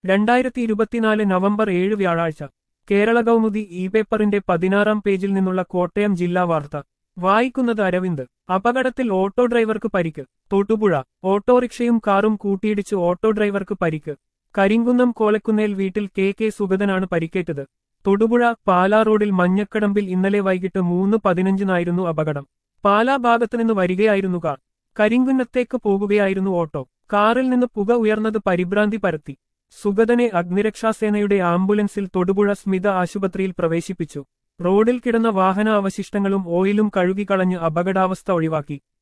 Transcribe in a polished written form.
2024 November 7 വ്യാഴാഴ്ച Kerala Kaumudi E പേപ്പറിന്റെ 16-ാം പേജിൽ നിന്നുള്ള കോട്ടയം ജില്ലാ വാർത്ത വായിക്കുന്നത് അരവിന്ദ്. അപകടത്തിൽ ഓട്ടോ ഡ്രൈവർക്ക് പരിക്ക്. തൊടുപുഴ ഓട്ടോറിക്ഷയും കാറും കൂട്ടിയിടിച്ച് ഓട്ടോ ഡ്രൈവർക്ക് പരിക്ക്. കരിങ്കുന്നം കോലക്കുന്നേൽ വീട്ടിൽ കെ സുഗതനാണ് പരിക്കേറ്റത്. തൊടുപുഴ പാലാ റോഡിൽ മഞ്ഞക്കടമ്പിൽ ഇന്നലെ വൈകിട്ട് 3:15 അപകടം. പാലാ ഭാഗത്തുനിന്ന് വരികയായിരുന്നു കാർ. കരിങ്കുന്നത്തേക്ക് പോകുകയായിരുന്നു ഓട്ടോ. കാറിൽ നിന്ന് പുക ഉയർന്നത് പരിഭ്രാന്തി പരത്തി. സുഗതനെ അഗ്നിരക്ഷാസേനയുടെ ആംബുലൻസിൽ തൊടുപുഴ സ്മിത ആശുപത്രിയിൽ പ്രവേശിപ്പിച്ചു. റോഡിൽ കിടന്ന വാഹന അവശിഷ്ടങ്ങളും ഓയിലും കഴുകിക്കളഞ്ഞ് അപകടാവസ്ഥ ഒഴിവാക്കി.